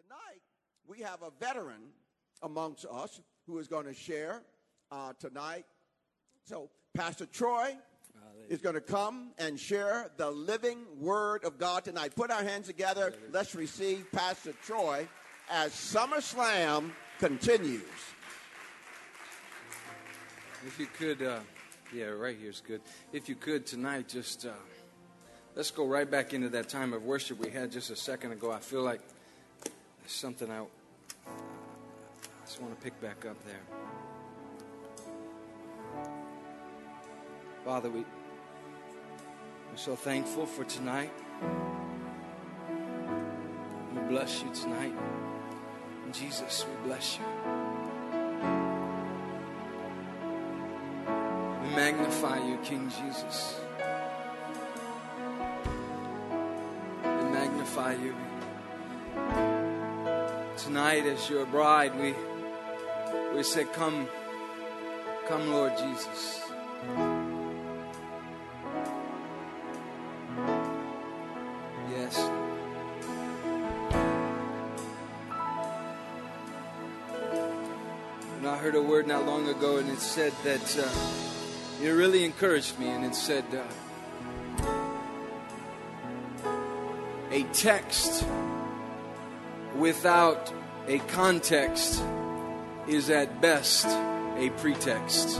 Tonight, we have a veteran amongst us who is going to share tonight. So, Pastor Troy is going to come and share the living Word of God tonight. Put our hands together. Let's receive Pastor Troy as SummerSlam continues. If you could, right here's good. If you could tonight, just let's go right back into that time of worship we had just a second ago. I feel like there's something I just want to pick back up there. Father, we're so thankful for tonight. We bless you tonight. Jesus, we bless you. We magnify you, King Jesus. We magnify you. Tonight, as your bride, we say, come, Lord Jesus. Yes. And I heard a word not long ago, and it said that it really encouraged me, and it said, a text without a context is at best a pretext.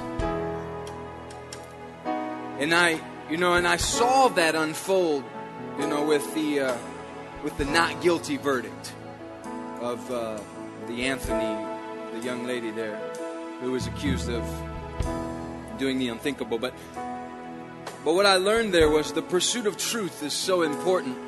And I saw that unfold, with the not guilty verdict of the Anthony, the young lady there, who was accused of doing the unthinkable. But what I learned there was the pursuit of truth is so important,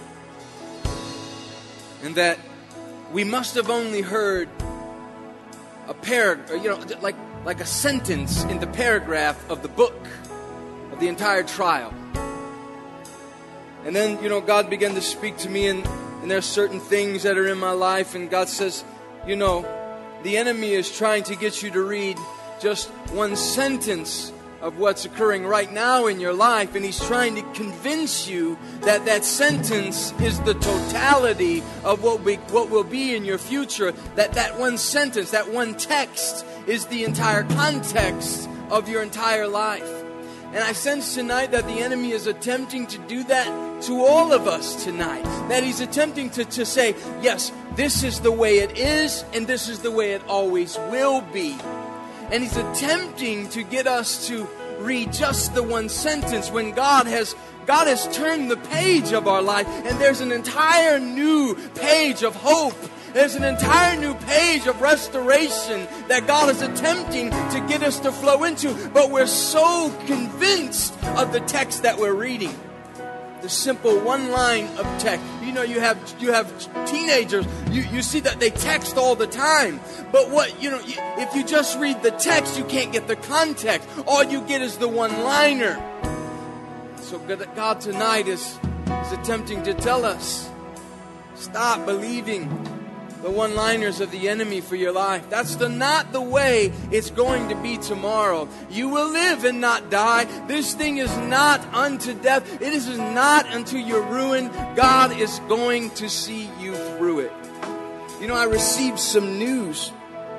and that we must have only heard a paragraph, like a sentence in the paragraph of the book of the entire trial. And then, God began to speak to me, and there are certain things that are in my life, and God says, the enemy is trying to get you to read just one sentence of what's occurring right now in your life, and he's trying to convince you that that sentence is the totality of what will be in your future, that one sentence, that one text is the entire context of your entire life. And I sense tonight that the enemy is attempting to do that to all of us tonight. That he's attempting to say, yes, this is the way it is, and this is the way it always will be. And he's attempting to get us to read just the one sentence when God has turned the page of our life, and there's an entire new page of hope. There's an entire new page of restoration that God is attempting to get us to flow into. But we're so convinced of the text that we're reading. The simple one line of text. You have teenagers. You see that they text all the time. But if you just read the text, you can't get the context. All you get is the one-liner. So God tonight is attempting to tell us, stop believing the one-liners of the enemy for your life. That's not the way it's going to be tomorrow. You will live and not die. This thing is not unto death. It is not unto your ruin. God is going to see you through it. I received some news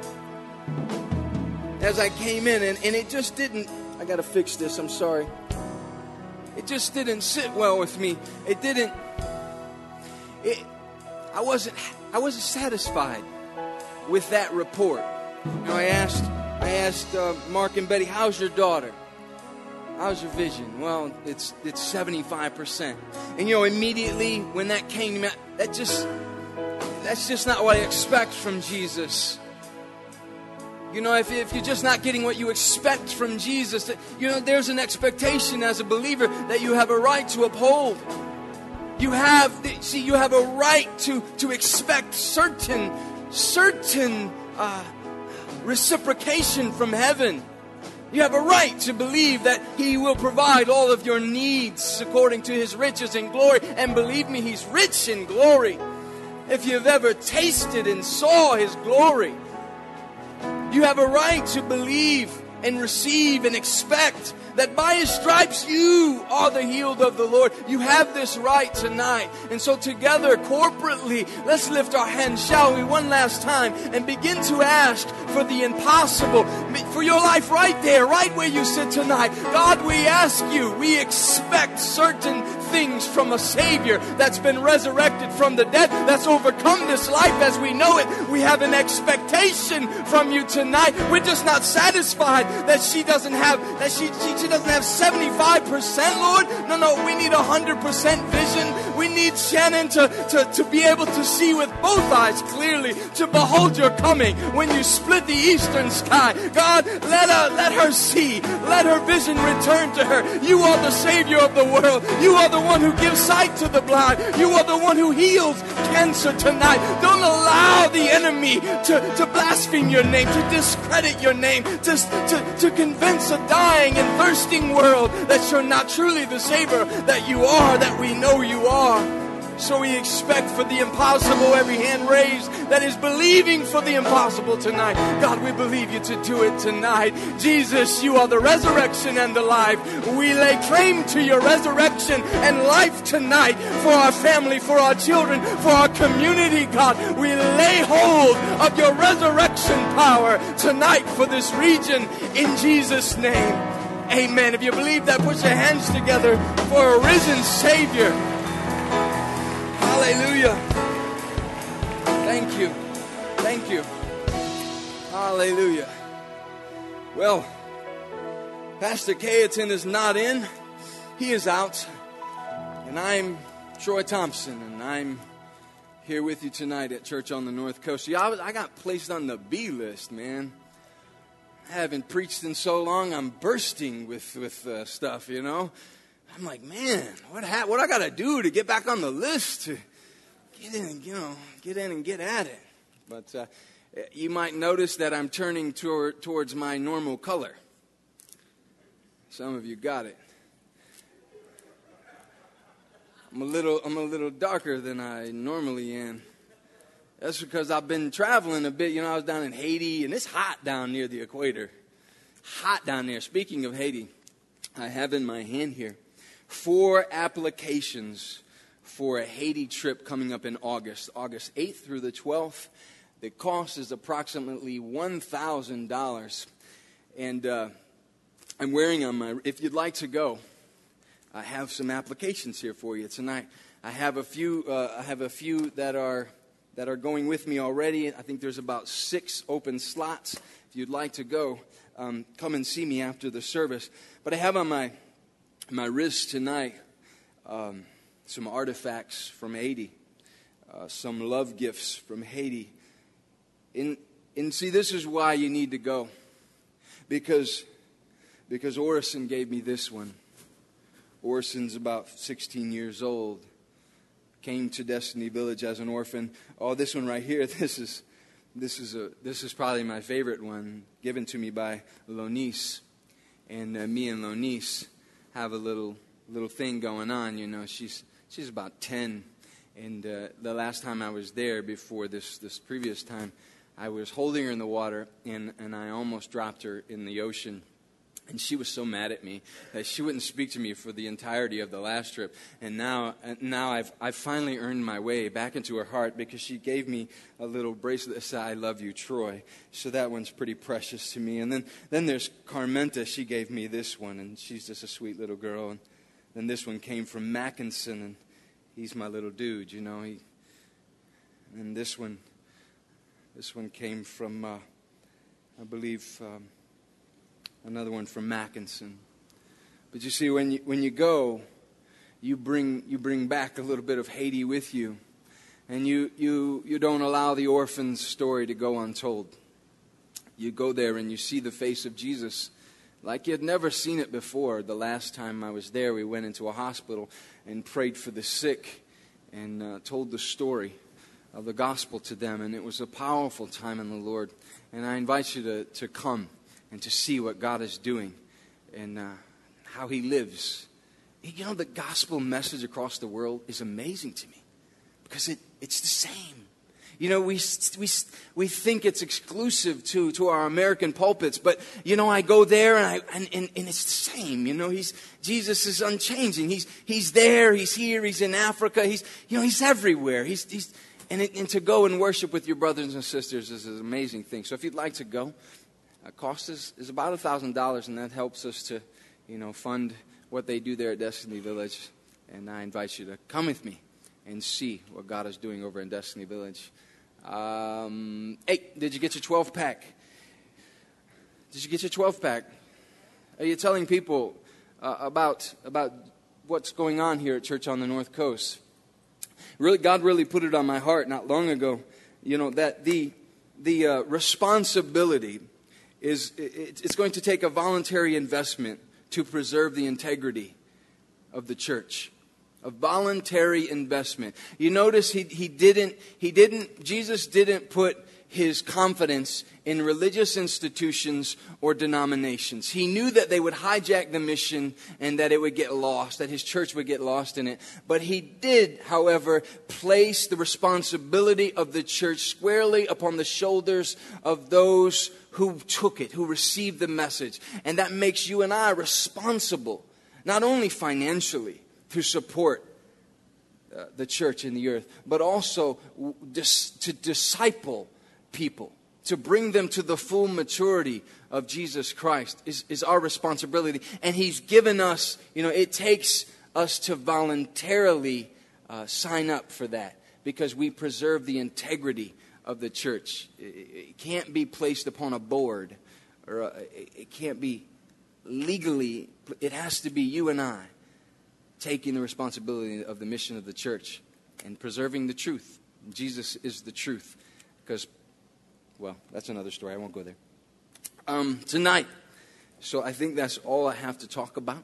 as I came in, and it just didn't. I got to fix this. I'm sorry. It just didn't sit well with me. It didn't. I wasn't satisfied with that report. I asked Mark and Betty, how's your daughter? How's your vision? Well, it's 75%. And immediately when that came to me, that's just not what I expect from Jesus. If you're just not getting what you expect from Jesus, there's an expectation as a believer that you have a right to uphold. You have a right to expect certain reciprocation from heaven. You have a right to believe that He will provide all of your needs according to His riches and glory. And believe me, He's rich in glory. If you've ever tasted and saw His glory, you have a right to believe and receive and expect that by His stripes you are the healed of the Lord. You have this right tonight. And so together, corporately, let's lift our hands, shall we, one last time, and begin to ask for the impossible, for your life right there, right where you sit tonight. God, we ask you, we expect certain things from a Savior that's been resurrected from the dead, that's overcome this life as we know it. We have an expectation from you tonight. We're just not satisfied that she doesn't have 75%, Lord. No, we need 100% vision. We need Shannon to be able to see with both eyes clearly, to behold your coming when you split the eastern sky. God, let her see. Let her vision return to her. You are the Savior of the world. You are the one who gives sight to the blind. You are the one who heals cancer tonight. Don't allow the enemy to blaspheme your name, to discredit your name, to convince a dying and thirsting world that you're not truly the Savior that you are, that we know you are. So we expect for the impossible, every hand raised that is believing for the impossible tonight. God, we believe you to do it tonight. Jesus, you are the resurrection and the life. We lay claim to your resurrection and life tonight for our family, for our children, for our community, God. We lay hold of your resurrection power tonight for this region in Jesus' name. Amen. If you believe that, put your hands together for a risen Savior. Hallelujah. Thank you. Thank you. Hallelujah. Well, Pastor Cayetan is not in. He is out. And I'm Troy Thompson, and I'm here with you tonight at Church on the North Coast. See, I got placed on the B list, man. I haven't preached in so long, I'm bursting with stuff, you know. I'm like, man, what I got to do to get back on the list to get in and get at it? But you might notice that I'm turning towards my normal color. Some of you got it. I'm a little darker than I normally am. That's because I've been traveling a bit. You know, I was down in Haiti, and it's hot down near the equator. Hot down there. Speaking of Haiti, I have in my hand here 4 applications for a Haiti trip coming up in August 8th through the 12th. The cost is approximately $1,000. And I'm wearing on my, if you'd like to go, I have some applications here for you tonight. I have a few that are going with me already. I think there's about 6 open slots. If you'd like to go, come and see me after the service. But I have on my wrist tonight some artifacts from Haiti, some love gifts from Haiti. And see, this is why you need to go, because Orson gave me this one. Orson's about 16 years old. Came to Destiny Village as an orphan. Oh, this one right here. This is probably my favorite one, given to me by Lonice. And me and Lonice have a little thing going on. You know, she's about 10, and the last time I was there, before this previous time, I was holding her in the water, and I almost dropped her in the ocean. And she was so mad at me that she wouldn't speak to me for the entirety of the last trip. And now I've finally earned my way back into her heart, because she gave me a little bracelet that said, "I love you, Troy." So that one's pretty precious to me. And then there's Carmenta. She gave me this one, and she's just a sweet little girl. And then this one came from Mackinson, and he's my little dude, you know. And this one came from, I believe, another one from Mackinson. But you see, when you go, you bring back a little bit of Haiti with you, and you don't allow the orphan's story to go untold. You go there and you see the face of Jesus like you'd never seen it before. The last time I was there, we went into a hospital and prayed for the sick and told the story of the gospel to them, and it was a powerful time in the Lord. And I invite you to come and to see what God is doing and how He lives. You know, the gospel message across the world is amazing to me, because it's the same. We think it's exclusive to our American pulpits, but I go there and it's the same. Jesus is unchanging. He's there. He's here. He's in Africa. He's everywhere. And to go and worship with your brothers and sisters is an amazing thing. So if you'd like to go, cost is about $1,000, and that helps us to fund what they do there at Destiny Village. And I invite you to come with me and see what God is doing over in Destiny Village. Hey, did you get your 12-pack? Did you get your 12-pack? Are you telling people about what's going on here at Church on the North Coast? God really put it on my heart not long ago, that the responsibility it's going to take a voluntary investment to preserve the integrity of the church. A voluntary investment. You notice Jesus didn't put his confidence in religious institutions or denominations. He knew that they would hijack the mission and that it would get lost, that his church would get lost in it. But he did, however, place the responsibility of the church squarely upon the shoulders of those who took it, who received the message. And that makes you and I responsible, not only financially, to support the church in the earth, but also to disciple people, to bring them to the full maturity of Jesus Christ is our responsibility. And he's given us, it takes us to voluntarily sign up for that, because we preserve the integrity of the church. It can't be placed upon a board, or it can't be legally. It has to be you and I taking the responsibility of the mission of the church and preserving the truth. Jesus is the truth. Because, that's another story. I won't go there. Tonight. So I think that's all I have to talk about.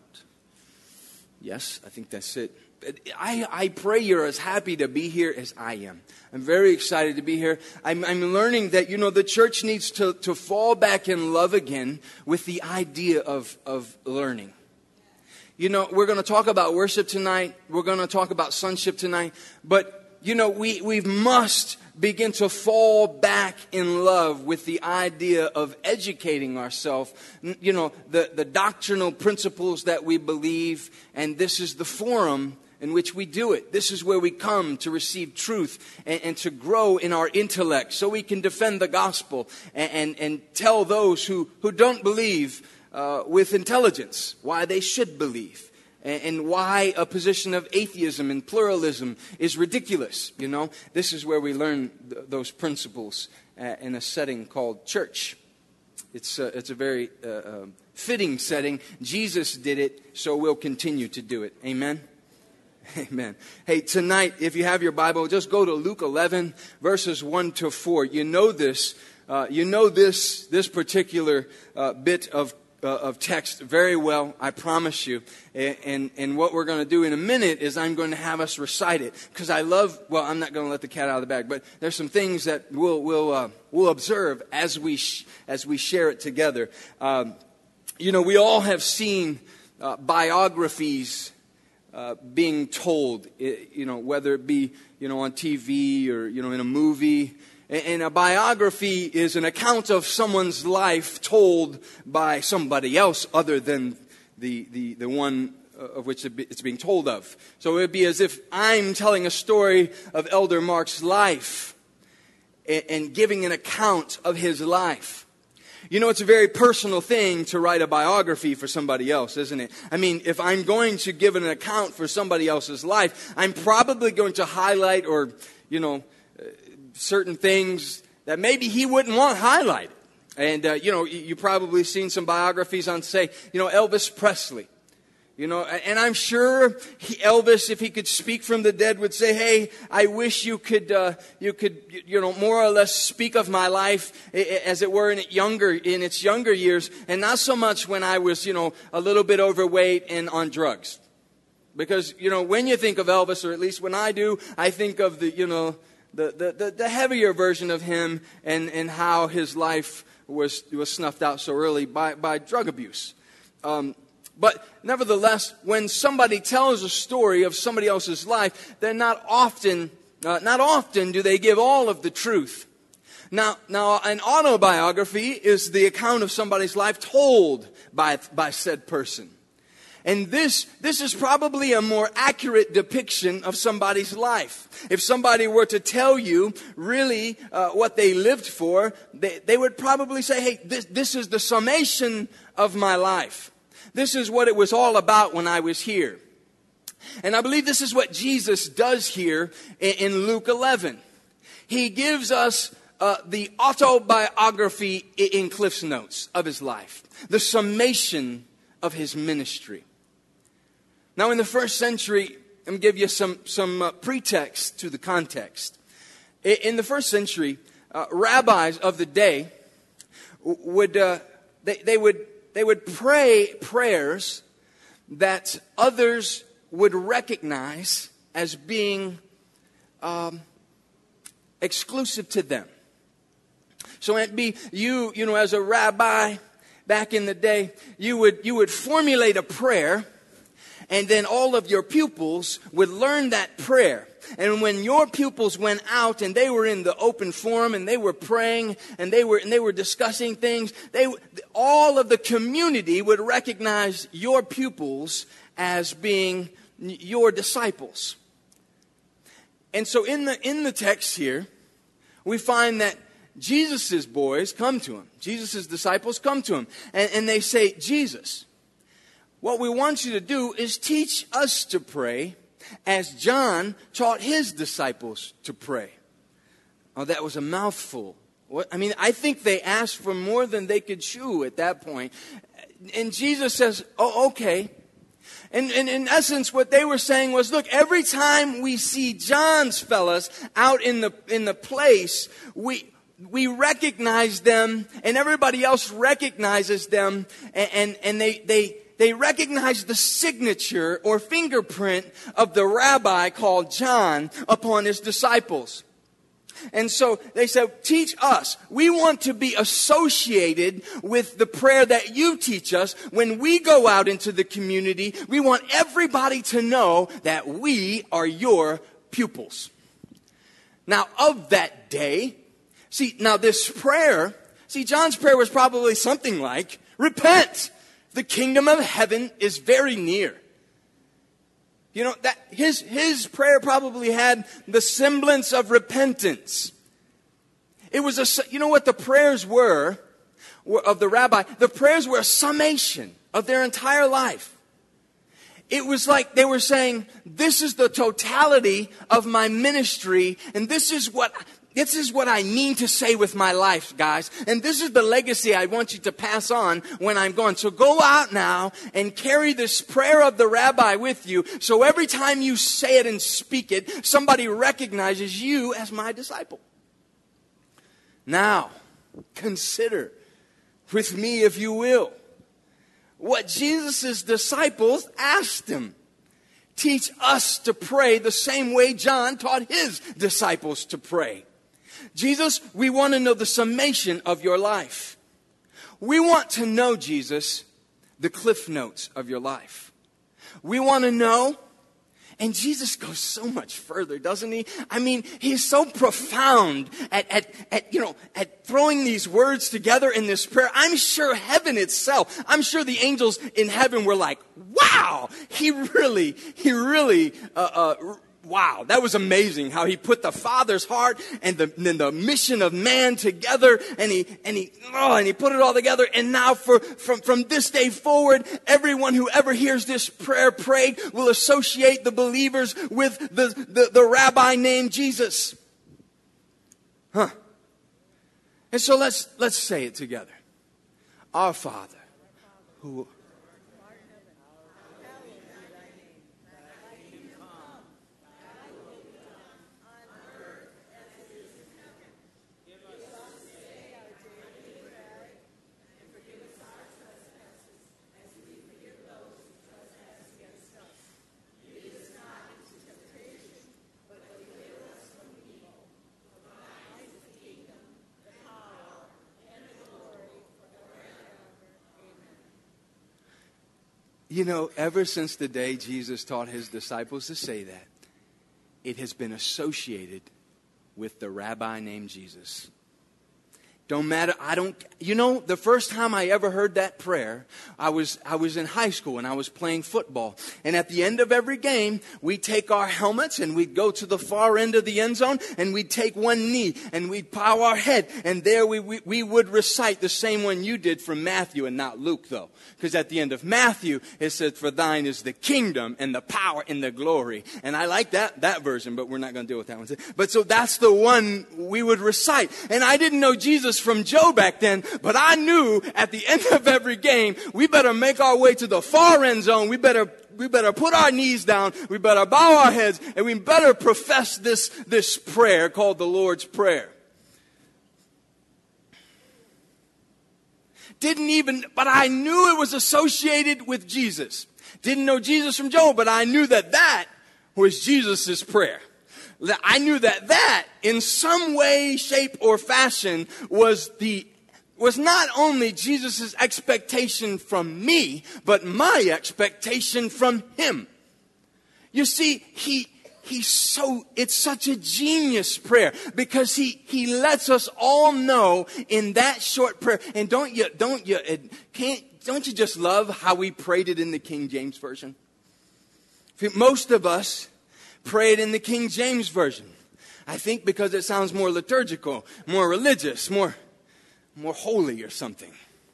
Yes, I think that's it. I pray you're as happy to be here as I am. I'm very excited to be here. I'm learning that, the church needs to fall back in love again with the idea of learning. We're going to talk about worship tonight. We're going to talk about sonship tonight. But, we must begin to fall back in love with the idea of educating ourselves. The doctrinal principles that we believe. And this is the forum in which we do it. This is where we come to receive truth and to grow in our intellect so we can defend the gospel and tell those who don't believe with intelligence why they should believe, and why a position of atheism and pluralism is ridiculous. This is where we learn those principles in a setting called church. It's a very fitting setting. Jesus did it, so we'll continue to do it. Amen. Amen. Hey, tonight, if you have your Bible, just go to Luke 11, verses 1 to 4. This particular bit of text very well, I promise you. And what we're going to do in a minute is I'm going to have us recite it, because I'm not going to let the cat out of the bag, but there's some things that we'll observe as we share it together. We all have seen biographies being told, whether it be on TV or in a movie. And a biography is an account of someone's life told by somebody else other than the one of which it's being told of. So it would be as if I'm telling a story of Elder Mark's life and giving an account of his life. It's a very personal thing to write a biography for somebody else, isn't it? I mean, if I'm going to give an account for somebody else's life, I'm probably going to highlight or, certain things that maybe he wouldn't want highlighted. And, you probably seen some biographies on, say, Elvis Presley. And I'm sure Elvis, if he could speak from the dead, would say, hey, I wish you could more or less speak of my life as it were in its younger years, and not so much when I was, a little bit overweight and on drugs. Because, when you think of Elvis, or at least when I do, I think of the heavier version of him and how his life was snuffed out so early by drug abuse. But nevertheless, when somebody tells a story of somebody else's life, they're not often not often do they give all of the truth. Now, an autobiography is the account of somebody's life told by said person. And this is probably a more accurate depiction of somebody's life. If somebody were to tell you really what they lived for, they would probably say, hey, this is the summation of my life. This is what it was all about when I was here. And I believe this is what Jesus does here in Luke 11. He gives us the autobiography in Cliff's Notes of his life. The summation of his ministry. Now, in the first century, I'm going to give you some pretext to the context. In the first century, rabbis of the day would pray prayers that others would recognize as being exclusive to them. So it'd be you know, as a rabbi back in the day, you would formulate a prayer. And then all of your pupils would learn that prayer. And when your pupils went out and they were in the open forum and they were praying and they were discussing things, all of the community would recognize your pupils as being your disciples. And so in the text here, we find that Jesus' boys come to him. Jesus' disciples come to him. And they say, Jesus, what we want you to do is teach us to pray as John taught his disciples to pray. Oh, that was a mouthful. I think they asked for more than they could chew at that point. And Jesus says, oh, okay. And in essence, what they were saying was, look, every time we see John's fellas out in the place, we recognize them, and everybody else recognizes them, and they recognize the signature or fingerprint of the rabbi called John upon his disciples. And so they said, teach us. We want to be associated with the prayer that you teach us. When we go out into the community, we want everybody to know that we are your pupils. Now, of that day, this prayer, John's prayer was probably something like, repent. The kingdom of heaven is very near. You know, that his prayer probably had the semblance of repentance. It was you know what the prayers were of the rabbi? The prayers were a summation of their entire life. It was like they were saying, this is the totality of my ministry, and this is what I mean to say with my life, guys. And this is the legacy I want you to pass on when I'm gone. So go out now and carry this prayer of the rabbi with you. So every time you say it and speak it, somebody recognizes you as my disciple. Now, consider with me, if you will, what Jesus' disciples asked him. Teach us to pray the same way John taught his disciples to pray. Jesus, we want to know the summation of your life. We want to know, Jesus, the cliff notes of your life. We want to know, and Jesus goes so much further, doesn't he? I mean, he's so profound at throwing these words together in this prayer. I'm sure heaven itself, I'm sure the angels in heaven were like, wow, he really, wow, that was amazing how he put the Father's heart and the mission of man together, and he put it all together. And now from this day forward, everyone who ever hears this prayer prayed will associate the believers with the rabbi named Jesus. Huh. And so let's say it together. Our Father, who ever since the day Jesus taught his disciples to say that, it has been associated with the rabbi named Jesus. Don't matter. The first time I ever heard that prayer, I was in high school and I was playing football. And at the end of every game, we'd take our helmets and we'd go to the far end of the end zone and we'd take one knee and we'd bow our head. And there we would recite the same one you did from Matthew and not Luke, though. Because at the end of Matthew, it says, "For thine is the kingdom and the power and the glory." And I like that version, but we're not going to deal with that one. But so that's the one we would recite. And I didn't know Jesus from Joe back then, but I knew at the end of every game, we better make our way to the far end zone. We better put our knees down. We better bow our heads, and we better profess this prayer called the Lord's Prayer. But I knew it was associated with Jesus. Didn't know Jesus from Joe, but I knew that was Jesus' prayer. I knew that in some way, shape, or fashion was not only Jesus' expectation from me, but my expectation from him. You see, it's such a genius prayer because he lets us all know in that short prayer. And don't you just love how we prayed it in the King James Version? Most of us pray it in the King James Version. I think because it sounds more liturgical, more religious, more holy or something.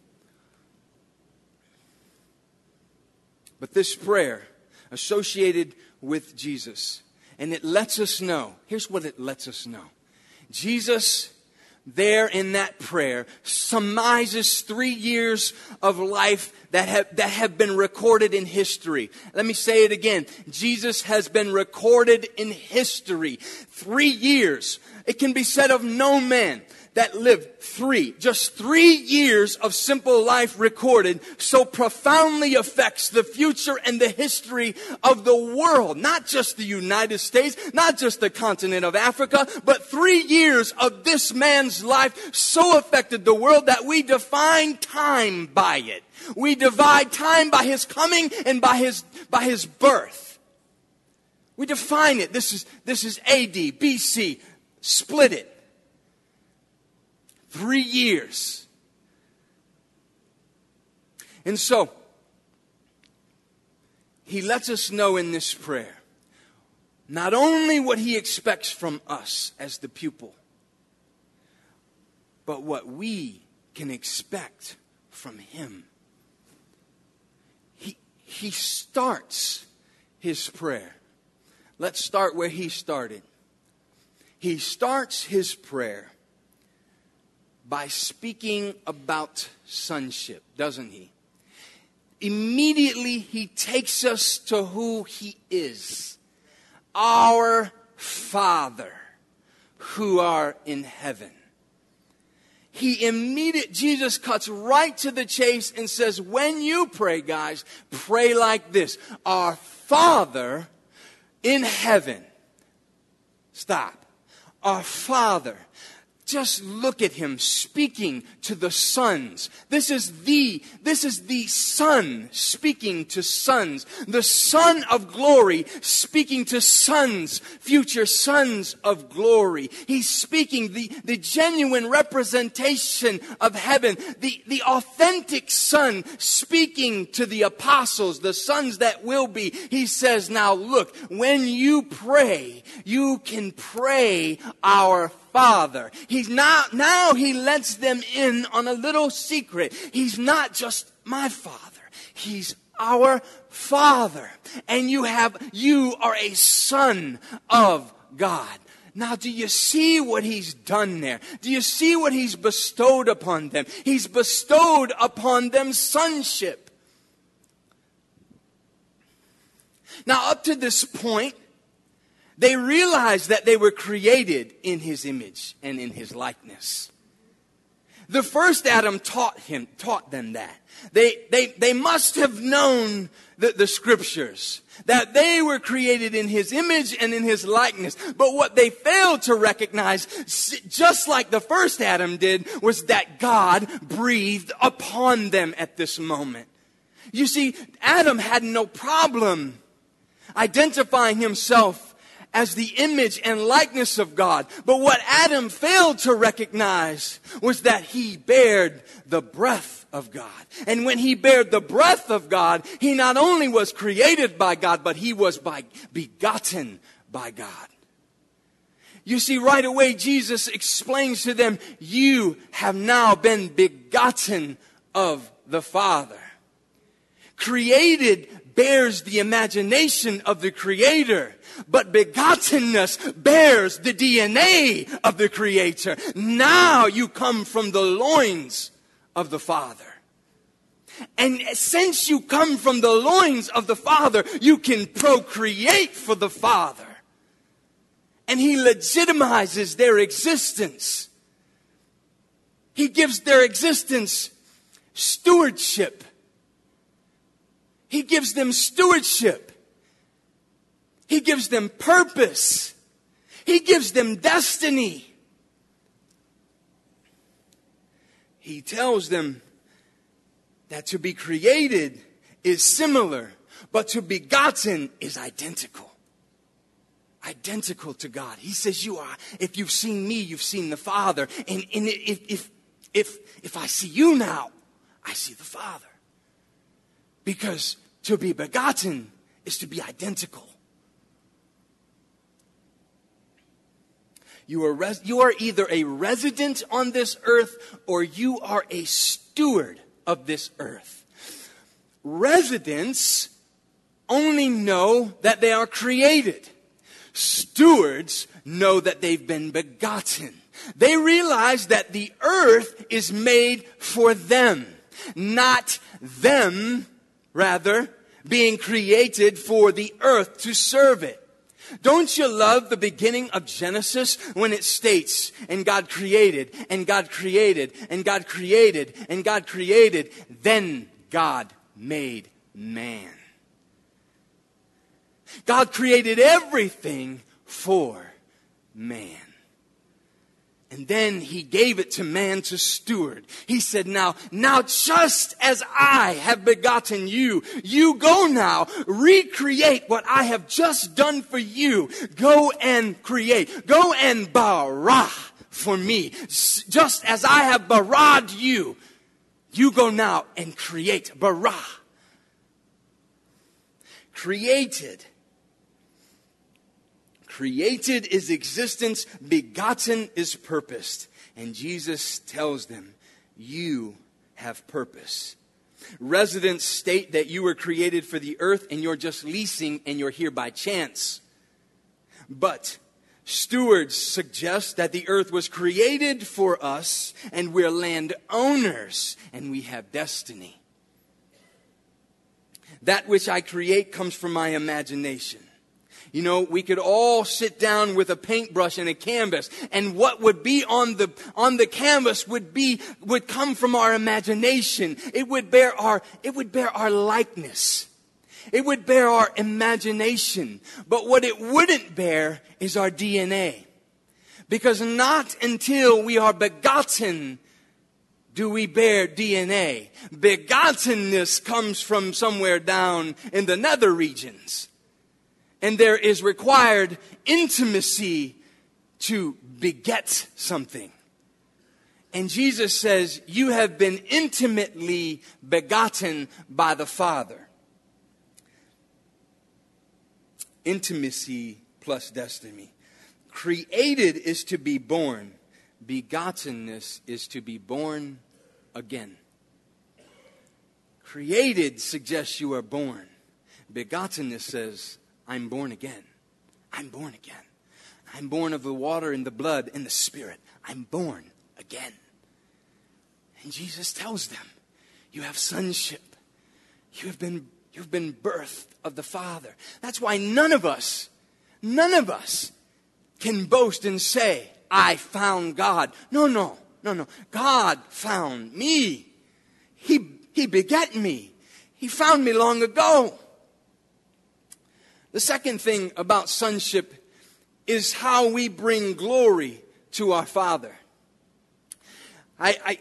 But this prayer associated with Jesus, and it lets us know. Here's what it lets us know. Jesus, there in that prayer, surmises 3 years of life that have been recorded in history. Let me say it again. Jesus has been recorded in history. 3 years. It can be said of no man that lived just 3 years of simple life recorded so profoundly affects the future and the history of the world. Not just the United States, not just the continent of Africa, but 3 years of this man's life so affected the world that we define time by it. We divide time by his coming and by his birth. We define it. This is AD, BC. Split it. 3 years. And so, he lets us know in this prayer not only what he expects from us as the pupil, but what we can expect from him. He starts his prayer. Let's start where he started. He starts his prayer by speaking about sonship, doesn't he? Immediately, he takes us to who he is. Our Father, who are in heaven. Jesus cuts right to the chase and says, when you pray, guys, pray like this. Our Father in heaven. Stop. Our Father. Just look at him speaking to the sons. This is the Son speaking to sons. The Son of glory speaking to sons, future sons of glory. He's speaking the genuine representation of heaven. The authentic Son speaking to the apostles, the sons that will be. He says, now look, when you pray, you can pray our Father. Now he lets them in on a little secret. He's not just my Father. He's our Father. And you are a son of God. Now, do you see what he's done there? Do you see what he's bestowed upon them? He's bestowed upon them sonship. Now, up to this point, they realized that they were created in his image and in his likeness. The first Adam taught them that. They must have known the scriptures, that they were created in his image and in his likeness. But what they failed to recognize, just like the first Adam did, was that God breathed upon them at this moment. You see, Adam had no problem identifying himself as the image and likeness of God. But what Adam failed to recognize was that he bared the breath of God. And when he bared the breath of God, he not only was created by God, but he was begotten by God. You see, right away, Jesus explains to them, you have now been begotten of the Father. Created bears the imagination of the Creator, but begottenness bears the DNA of the Creator. Now you come from the loins of the Father. And since you come from the loins of the Father, you can procreate for the Father. And He legitimizes their existence. He gives their existence stewardship. He gives them stewardship. He gives them purpose. He gives them destiny. He tells them that to be created is similar, but to be begotten is identical. Identical to God. He says, you are, if you've seen me, you've seen the Father. And if I see you now, I see the Father. Because to be begotten is to be identical. You are either a resident on this earth or you are a steward of this earth. Residents only know that they are created. Stewards know that they've been begotten. They realize that the earth is made for them, not them, rather, being created for the earth to serve it. Don't you love the beginning of Genesis when it states, and God created, and God created, and God created, and God created, then God made man. God created everything for man. And then He gave it to man to steward. He said, now just as I have begotten you, you go now, recreate what I have just done for you. Go and create. Go and bara for me. Just as I have bara'd you, you go now and create. Bara. Created. Created is existence, begotten is purposed. And Jesus tells them, you have purpose. Residents state that you were created for the earth and you're just leasing and you're here by chance. But stewards suggest that the earth was created for us and we're landowners and we have destiny. That which I create comes from my imagination. You know, we could all sit down with a paintbrush and a canvas, and what would be on the canvas would come from our imagination. It would bear our likeness. It would bear our imagination. But what it wouldn't bear is our DNA. Because not until we are begotten do we bear DNA. Begottenness comes from somewhere down in the nether regions. And there is required intimacy to beget something. And Jesus says, you have been intimately begotten by the Father. Intimacy plus destiny. Created is to be born. Begottenness is to be born again. Created suggests you are born. Begottenness says, I'm born again. I'm born again. I'm born of the water and the blood and the Spirit. I'm born again. And Jesus tells them, you have sonship. You've been birthed of the Father. That's why none of us can boast and say, I found God. No. God found me. He begat me. He found me long ago. The second thing about sonship is how we bring glory to our Father. I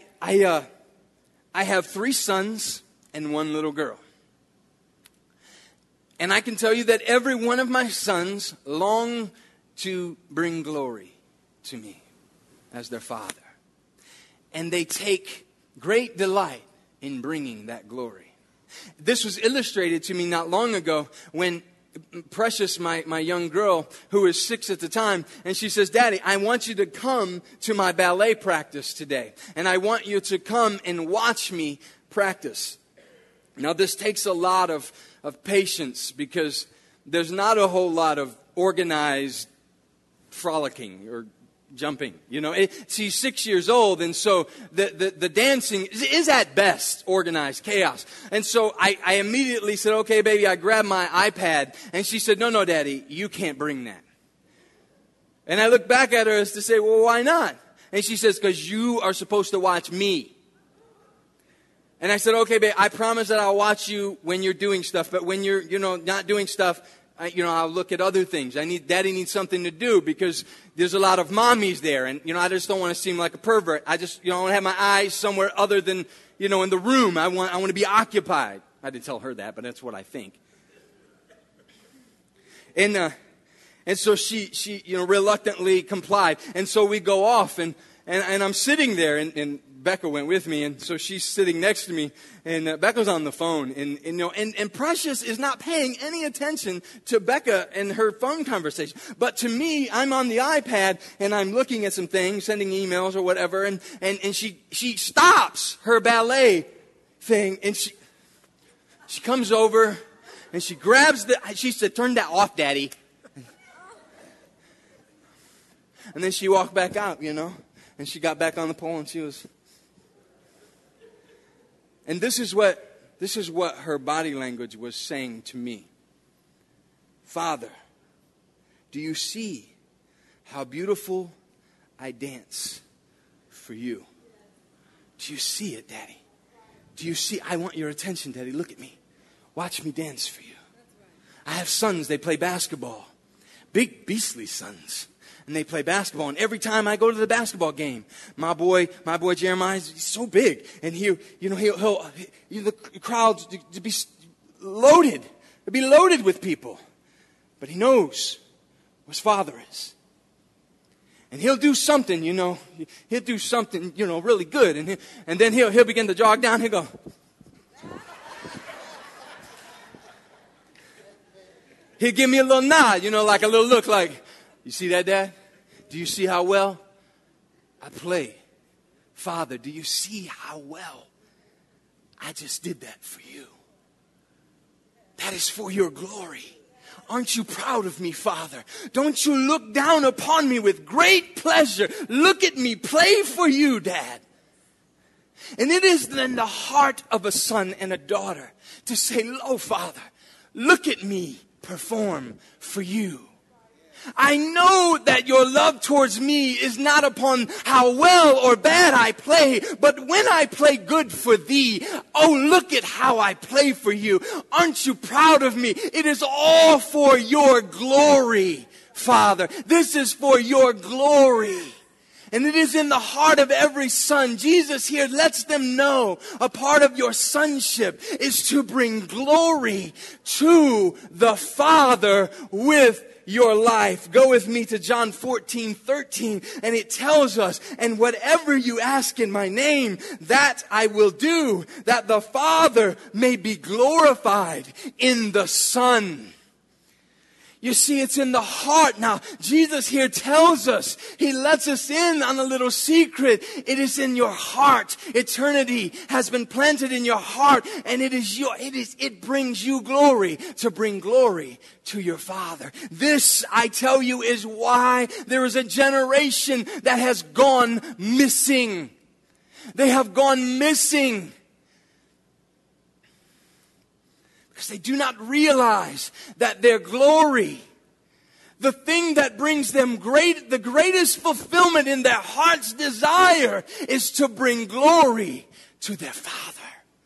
have 3 sons and 1 little girl. And I can tell you that every one of my sons long to bring glory to me as their father. And they take great delight in bringing that glory. This was illustrated to me not long ago when Precious, my young girl, who was 6 at the time, and she says, Daddy, I want you to come to my ballet practice today. And I want you to come and watch me practice. Now, this takes a lot of patience because there's not a whole lot of organized frolicking or jumping. You know, she's 6 years old, and so the dancing is at best organized chaos. And so I immediately said, okay, baby, I grabbed my iPad, and she said, no, Daddy, you can't bring that. And I looked back at her as to say, well, why not? And she says, because you are supposed to watch me. And I said, okay, babe, I promise that I'll watch you when you're doing stuff, but when you're, not doing stuff, I'll look at other things. Daddy needs something to do because there's a lot of mommies there. And, I just don't want to seem like a pervert. I just, I want to have my eyes somewhere other than, in the room. I want to be occupied. I didn't tell her that, but that's what I think. And so she reluctantly complied. And so we go off and I'm sitting there and Becca went with me, and so she's sitting next to me, and Becca's on the phone, and Precious is not paying any attention to Becca and her phone conversation. But to me, I'm on the iPad, and I'm looking at some things, sending emails or whatever, and she stops her ballet thing, and she comes over, and she grabs she said, turn that off, Daddy. And then she walked back out, and she got back on the pole, and she was... And this is what her body language was saying to me. Father, do you see how beautiful I dance for you? Do you see it, Daddy? Do you see? I want your attention, Daddy. Look at me. Watch me dance for you. I have sons, they play basketball. Big, beastly sons. And they play basketball. And every time I go to the basketball game, my boy Jeremiah, he's so big. And the crowd to be loaded. To be loaded with people. But he knows who his father is. And he'll do something, he'll do something, really good. And then he'll begin to jog down. He'll go. He'll give me a little nod, like a little look like, you see that, Dad? Do you see how well I play? Father, do you see how well I just did that for you? That is for your glory. Aren't you proud of me, Father? Don't you look down upon me with great pleasure? Look at me play for you, Dad. And it is then the heart of a son and a daughter to say, "Oh, Father, look at me perform for you." I know that your love towards me is not upon how well or bad I play, but when I play good for thee, oh, look at how I play for you. Aren't you proud of me? It is all for your glory, Father. This is for your glory. And it is in the heart of every son. Jesus here lets them know a part of your sonship is to bring glory to the Father with your life. Go with me to John 14:13, and it tells us, and whatever you ask in my name, that I will do, that the Father may be glorified in the Son. You see, it's in the heart. Now, Jesus here tells us, He lets us in on a little secret. It is in your heart. Eternity has been planted in your heart, and it brings you glory to bring glory to your Father. This, I tell you, is why there is a generation that has gone missing. They have gone missing. Because they do not realize that their glory, the thing that brings them the greatest fulfillment in their heart's desire, is to bring glory to their Father.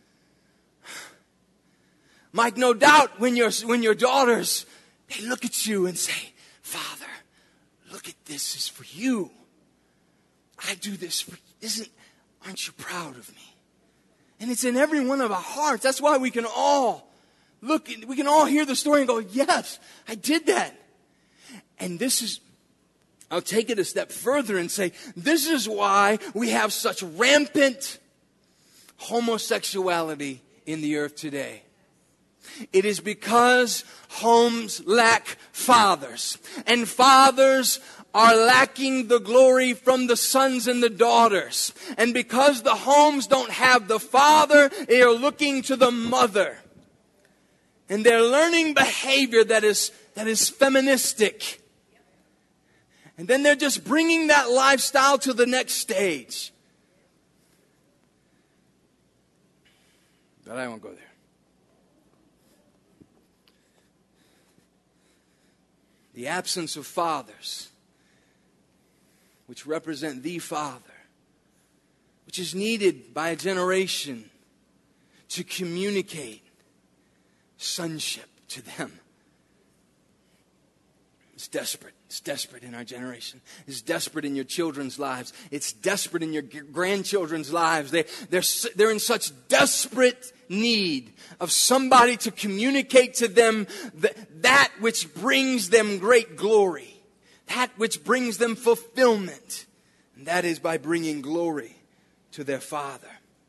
Mike, no doubt when your daughters, they look at you and say, "Father, look at this is for you. I do this for you. Aren't you proud of me?" And it's in every one of our hearts. That's why we can all look, we can all hear the story and go, yes, I did that. And I'll take it a step further and say, this is why we have such rampant homosexuality in the earth today. It is because homes lack fathers. And fathers are lacking the glory from the sons and the daughters. And because the homes don't have the father, they are looking to the mother. And they're learning behavior that is feministic. And then they're just bringing that lifestyle to the next stage. But I won't go there. The absence of fathers, which represent the Father, which is needed by a generation to communicate sonship to them. It's desperate. It's desperate in our generation. It's desperate in your children's lives. It's desperate in your grandchildren's lives. They're in such desperate need of somebody to communicate to them that which brings them great glory. That which brings them fulfillment. And that is by bringing glory to their Father.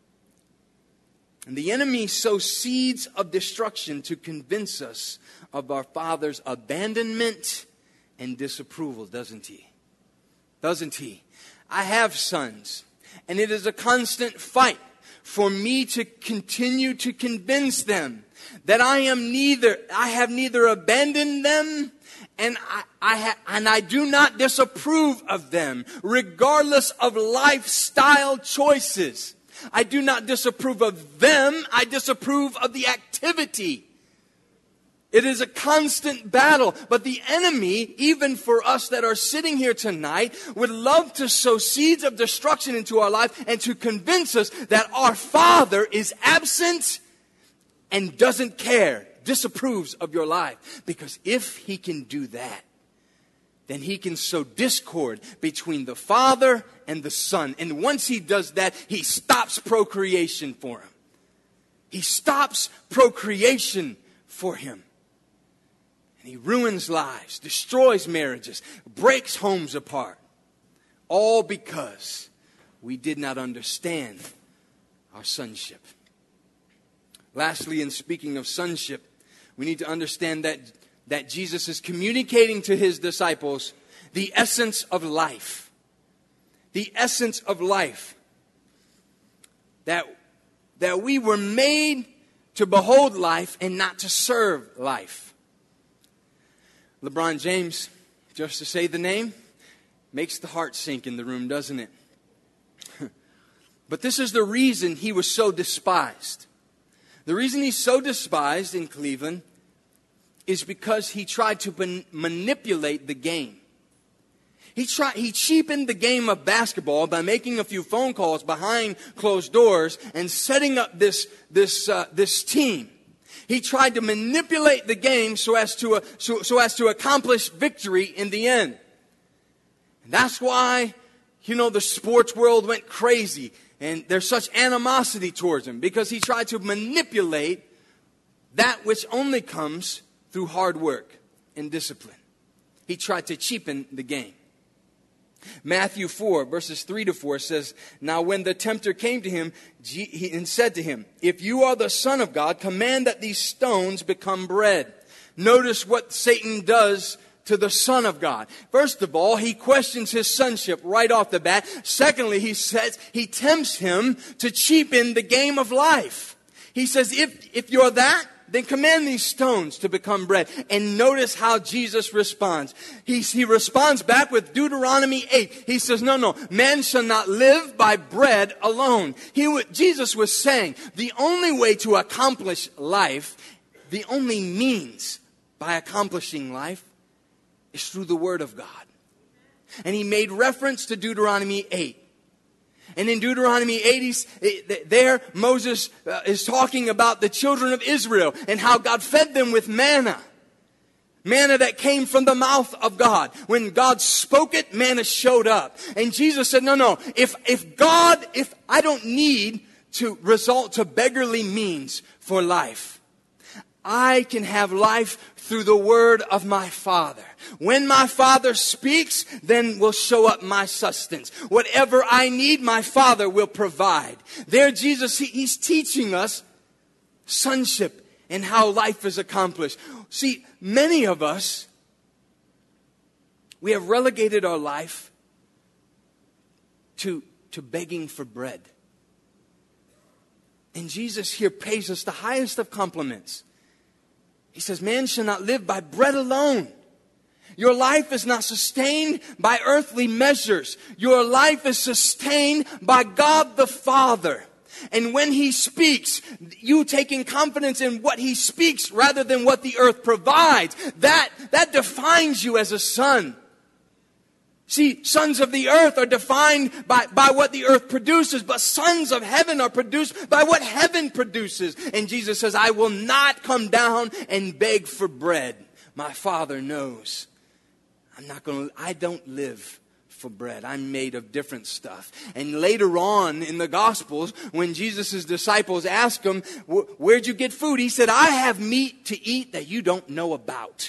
And the enemy sows seeds of destruction to convince us of our Father's abandonment and disapproval, doesn't he? Doesn't he? I have sons, and it is a constant fight for me to continue to convince them that I have neither abandoned them and I do not disapprove of them, regardless of lifestyle choices. I do not disapprove of them, I disapprove of the activity. It is a constant battle. But the enemy, even for us that are sitting here tonight, would love to sow seeds of destruction into our life and to convince us that our Father is absent and doesn't care, disapproves of your life. Because if he can do that, then he can sow discord between the Father and the Son. And once he does that, he stops procreation for him. He stops procreation for him. And he ruins lives, destroys marriages, breaks homes apart. All because we did not understand our sonship. Lastly, in speaking of sonship, we need to understand that Jesus is communicating to his disciples the essence of life. The essence of life. That we were made to behold life and not to serve life. LeBron James, just to say the name, makes the heart sink in the room, doesn't it? But this is the reason he was so despised. The reason he's so despised in Cleveland is because he tried to manipulate the game. He cheapened the game of basketball by making a few phone calls behind closed doors and setting up this team. He tried to manipulate the game so as to accomplish victory in the end. And that's why, the sports world went crazy. And there's such animosity towards him. Because he tried to manipulate that which only comes through hard work and discipline. He tried to cheapen the game. Matthew 4, verses 3-4 says, "Now when the tempter came to him and said to him, 'If you are the Son of God, command that these stones become bread.'" Notice what Satan does to the Son of God. First of all, he questions his sonship right off the bat. Secondly, he tempts him to cheapen the game of life. He says, if you're that, then command these stones to become bread. And notice how Jesus responds. He responds back with Deuteronomy 8. He says, no, man shall not live by bread alone. Jesus was saying, the only way to accomplish life, the only means by accomplishing life, is through the Word of God. And he made reference to Deuteronomy 8. And in Deuteronomy 8, there Moses is talking about the children of Israel and how God fed them with manna. Manna that came from the mouth of God. When God spoke it, manna showed up. And Jesus said, no, if I don't need to resort to beggarly means for life. I can have life through the word of my Father. When my Father speaks, then will show up my sustenance. Whatever I need, my Father will provide. There, Jesus, He's teaching us sonship and how life is accomplished. See, many of us, we have relegated our life to begging for bread. And Jesus here pays us the highest of compliments. He says, man shall not live by bread alone. Your life is not sustained by earthly measures. Your life is sustained by God the Father. And when He speaks, you taking confidence in what He speaks rather than what the earth provides, that defines you as a son. See, sons of the earth are defined by what the earth produces, but sons of heaven are produced by what heaven produces. And Jesus says, I will not come down and beg for bread. My Father knows. I don't live for bread. I'm made of different stuff. And later on in the Gospels, when Jesus' disciples ask Him, where'd you get food? He said, I have meat to eat that you don't know about.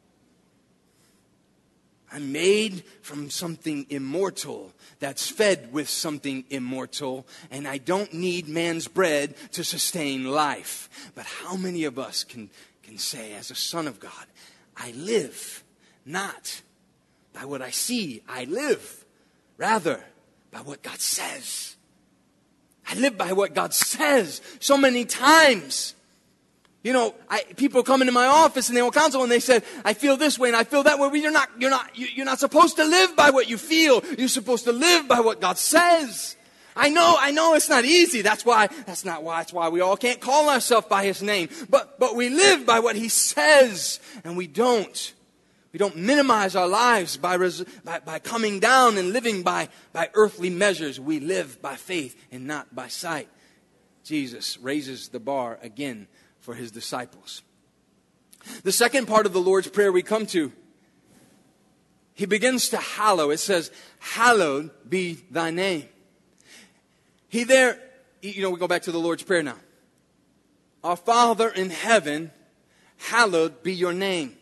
I'm made from something immortal that's fed with something immortal, and I don't need man's bread to sustain life. But how many of us can say, as a son of God, I live not by what I see, I live rather by what God says. I live by what God says. So many times, you know, people come into my office and they will counsel and they said, I feel this way and I feel that way. You're not supposed to live by what you feel. You're supposed to live by what God says. I know it's not easy. That's why we all can't call ourselves by His name. But we live by what He says, and we don't minimize our lives by coming down and living by earthly measures. We live by faith and not by sight. Jesus raises the bar again for His disciples. The second part of the Lord's Prayer we come to, He begins to hallow. It says, hallowed be thy name. We go back to the Lord's Prayer now. Our Father in heaven, hallowed be your name.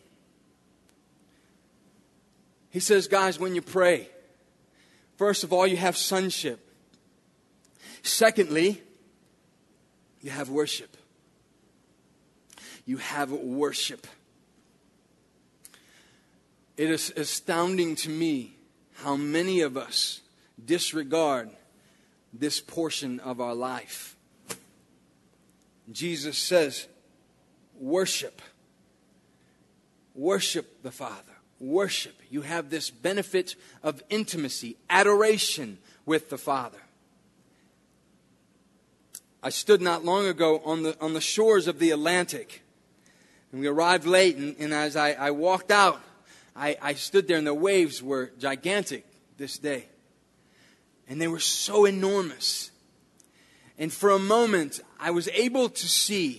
He says, guys, when you pray, first of all, you have sonship. Secondly, you have worship. You have worship. It is astounding to me how many of us disregard this portion of our life. Jesus says, worship. Worship the Father. Worship. You have this benefit of intimacy, adoration with the Father. I stood not long ago on the shores of the Atlantic. And we arrived late, and as I walked out, I stood there, and the waves were gigantic this day. And they were so enormous. And for a moment, I was able to see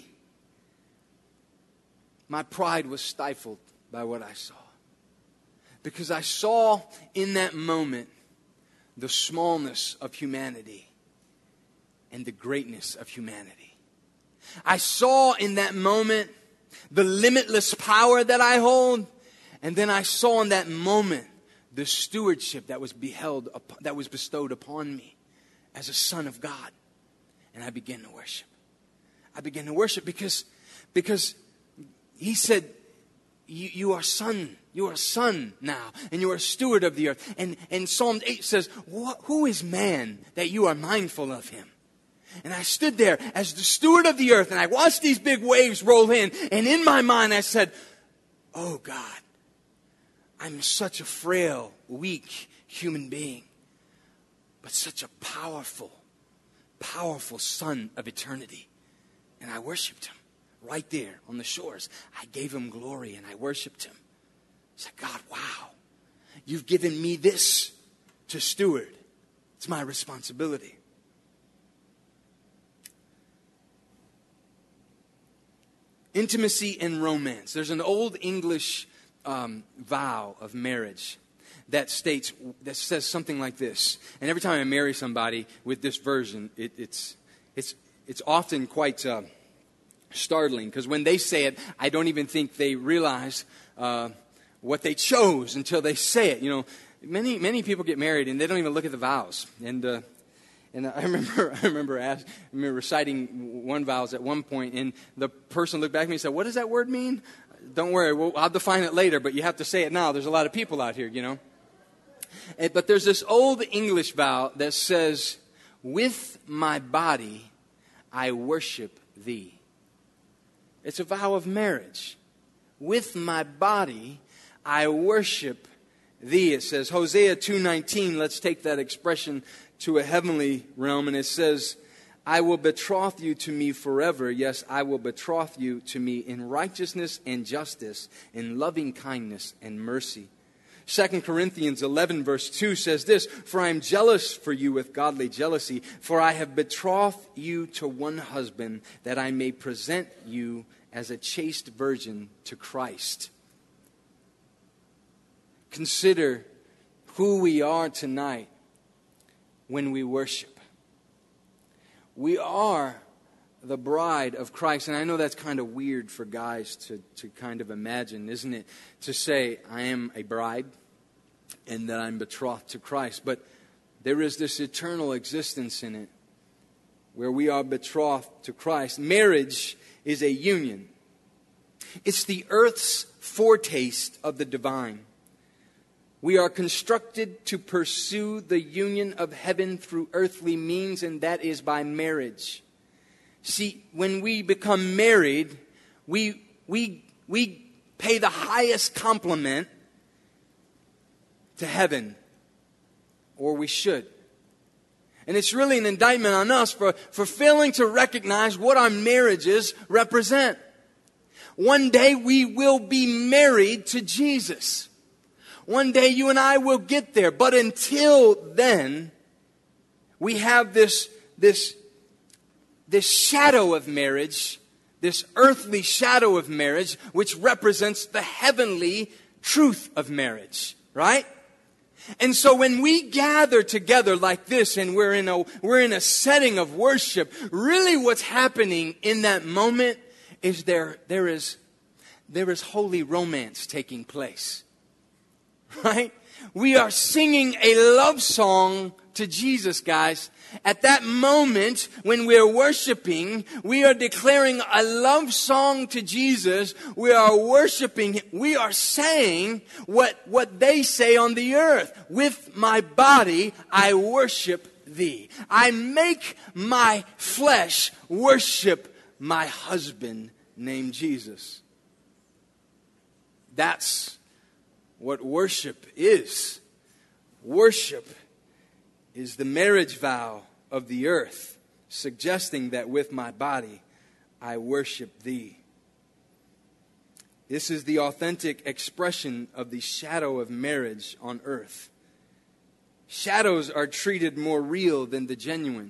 my pride was stifled by what I saw. Because I saw in that moment the smallness of humanity and the greatness of humanity. I saw in that moment the limitless power that I hold. And then I saw in that moment the stewardship that was bestowed upon me as a son of God. And I began to worship. I began to worship because He said, you are son. You are a son now, and you are a steward of the earth. And Psalm 8 says, who is man that you are mindful of him? And I stood there as the steward of the earth, and I watched these big waves roll in. And in my mind I said, oh God, I'm such a frail, weak human being, but such a powerful, powerful son of eternity. And I worshiped Him right there on the shores. I gave Him glory and I worshiped Him. I said, God, wow, you've given me this to steward. It's my responsibility. Intimacy and romance. There's an old English vow of marriage that says something like this. And every time I marry somebody with this version, it's often quite startling, because when they say it, I don't even think they realize what they chose until they say it. You know, many people get married and they don't even look at the vows. And I remember reciting one vows at one point, and the person looked back at me and said, "What does that word mean?" Don't worry, I'll define it later, but you have to say it now. There's a lot of people out here, you know. But there's this old English vow that says, "With my body I worship thee." It's a vow of marriage. With my body I worship thee. It says, Hosea 2:19, let's take that expression to a heavenly realm, and it says, "I will betroth you to me forever. Yes, I will betroth you to me in righteousness and justice, in loving kindness and mercy." 2 Corinthians 11 verse 2 says this, "For I am jealous for you with godly jealousy, for I have betrothed you to one husband, that I may present you as a chaste virgin to Christ." Consider who we are tonight when we worship. We are the bride of Christ. And I know that's kind of weird for guys to kind of imagine, isn't it? To say, I am a bride and that I'm betrothed to Christ. But there is this eternal existence in it where we are betrothed to Christ. Marriage is a union. It's the earth's foretaste of the divine. We are constructed to pursue the union of heaven through earthly means, and that is by marriage. See, when we become married, we pay the highest compliment to heaven, or we should. And it's really an indictment on us for failing to recognize what our marriages represent. One day we will be married to Jesus. One day you and I will get there. But until then, we have this shadow of marriage, this earthly shadow of marriage, which represents the heavenly truth of marriage, right? And so when we gather together like this and we're in a setting of worship, really what's happening in that moment is there is holy romance taking place. Right? We are singing a love song to Jesus, guys. At that moment, when we're worshiping, we are declaring a love song to Jesus. We are worshiping. We are saying what they say on the earth. With my body, I worship thee. I make my flesh worship my husband named Jesus. That's what worship is. Worship is the marriage vow of the earth, suggesting that with my body I worship thee. This is the authentic expression of the shadow of marriage on earth. Shadows are treated more real than the genuine.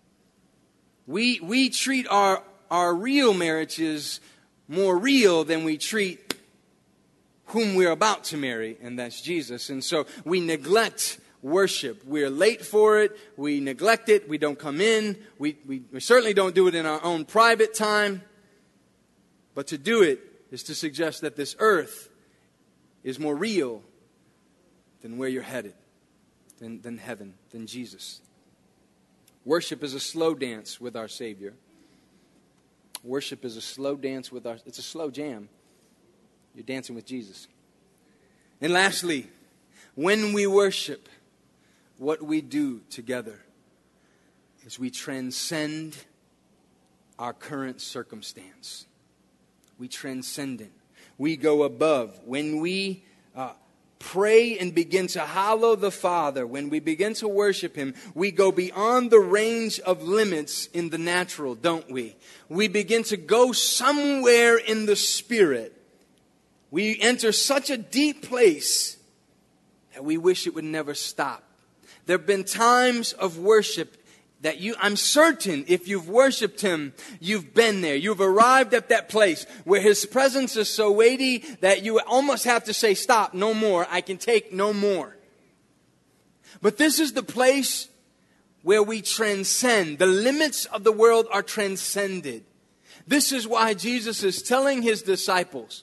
We treat our real marriages more real than we treat whom we're about to marry, and that's Jesus. And so we neglect worship. We're late for it. We neglect it. We don't come in. We certainly don't do it in our own private time. But to do it is to suggest that this earth is more real than where you're headed, than heaven, than Jesus. Worship is a slow dance with our Savior. Worship is a slow dance with it's a slow jam. You're dancing with Jesus. And lastly, when we worship, what we do together is we transcend our current circumstance. We transcend it. We go above. When we pray and begin to hallow the Father, when we begin to worship Him, we go beyond the range of limits in the natural, don't we? We begin to go somewhere in the Spirit. We enter such a deep place that we wish it would never stop. There have been times of worship that I'm certain if you've worshiped Him, you've been there. You've arrived at that place where His presence is so weighty that you almost have to say, stop, no more. I can take no more. But this is the place where we transcend. The limits of the world are transcended. This is why Jesus is telling his disciples,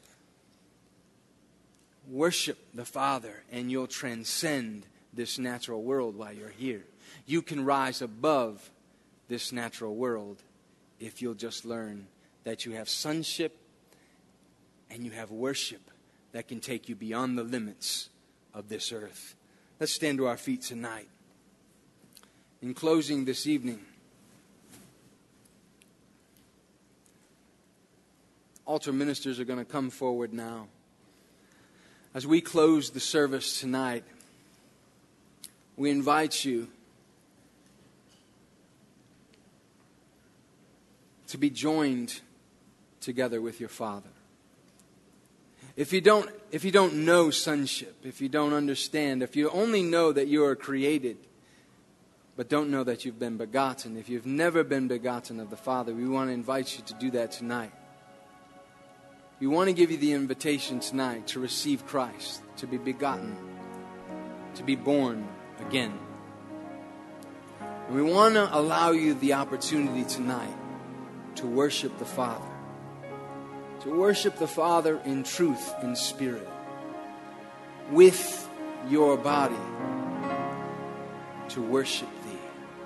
worship the Father and you'll transcend this natural world while you're here. You can rise above this natural world if you'll just learn that you have sonship and you have worship that can take you beyond the limits of this earth. Let's stand to our feet tonight. In closing this evening, altar ministers are going to come forward now. As we close the service tonight, we invite you to be joined together with your Father. If you don't know sonship, if you don't understand, if you only know that you are created, but don't know that you've been begotten, if you've never been begotten of the Father, we want to invite you to do that tonight. We want to give you the invitation tonight to receive Christ, to be begotten, to be born again. And we want to allow you the opportunity tonight to worship the Father. To worship the Father in truth and spirit. With your body. To worship Thee.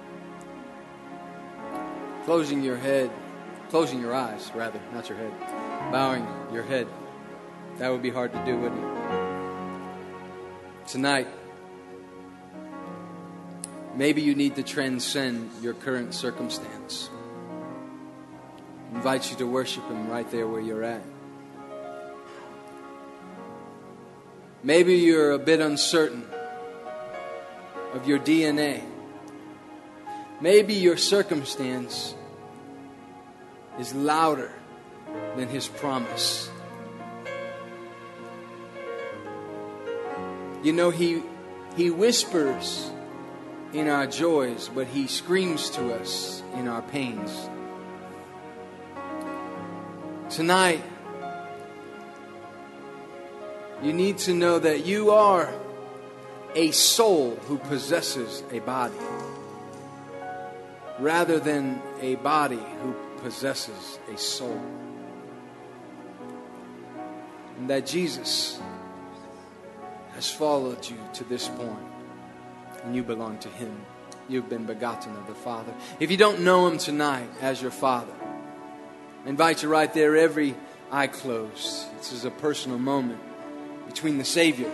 Closing your eyes, rather, not your head. Bowing your head. That would be hard to do, wouldn't it? Tonight, maybe you need to transcend your current circumstance. I invite you to worship Him right there where you're at. Maybe you're a bit uncertain of your DNA. Maybe your circumstance is louder than His promise. You know, He whispers in our joys, but He screams to us in our pains. Tonight, you need to know that you are a soul who possesses a body, rather than a body who possesses a soul. And that Jesus has followed you to this point, and you belong to Him. You've been begotten of the Father. If you don't know Him tonight as your Father, I invite you right there, every eye closed. This is a personal moment between the Savior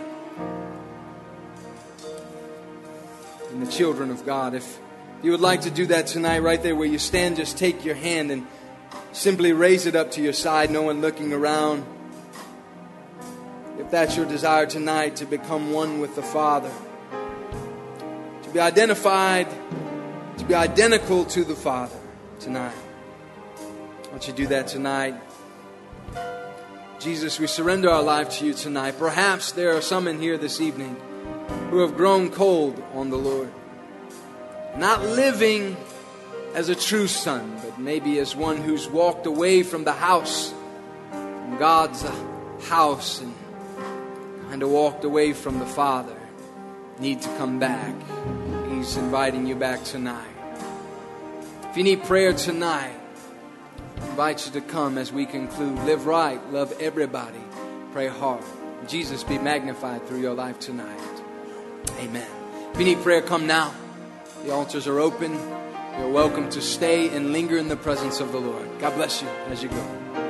and the children of God. If you would like to do that tonight, right there where you stand, just take your hand and simply raise it up to your side, no one looking around. If that's your desire tonight, to become one with the Father, to be identified, to be identical to the Father tonight. Why don't you do that tonight? Jesus, we surrender our life to You tonight. Perhaps there are some in here this evening who have grown cold on the Lord. Not living as a true son, but maybe as one who's walked away from the house, from God's house, and kind of walked away from the Father. Need to come back. He's inviting you back tonight. If you need prayer tonight, I invite you to come as we conclude. Live right, love everybody, pray hard. Jesus be magnified through your life tonight. Amen. If you need prayer, come now. The altars are open. You're welcome to stay and linger in the presence of the Lord. God bless you as you go.